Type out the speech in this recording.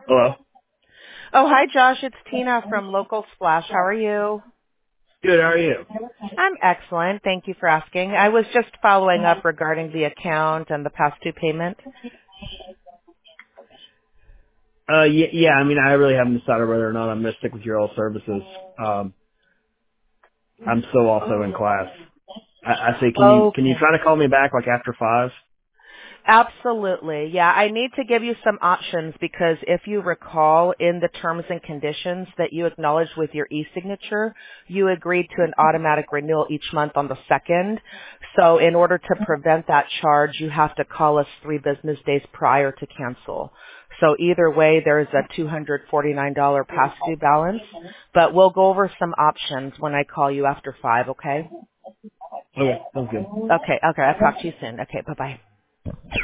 Hello. Oh, hi, Josh. It's Tina from Local Splash. How are you? Good. How are you? I'm excellent. Thank you for asking. I was just following up regarding the account and the past due payment. Yeah. I mean, I really haven't decided whether or not I'm gonna stick with your old services. I'm still also in class. I say, can you Okay. try to call me back like after 5? Absolutely. Yeah, I need to give you some options because if you recall in the terms and conditions that you acknowledged with your e-signature, you agreed to an automatic renewal each month on the 2nd. So in order to prevent that charge, you have to call us 3 business days prior to cancel. So either way, there's a $249 past due balance, but we'll go over some options when I call you after 5, okay? Okay, sounds good. Okay, I'll talk to you soon. Okay, bye-bye.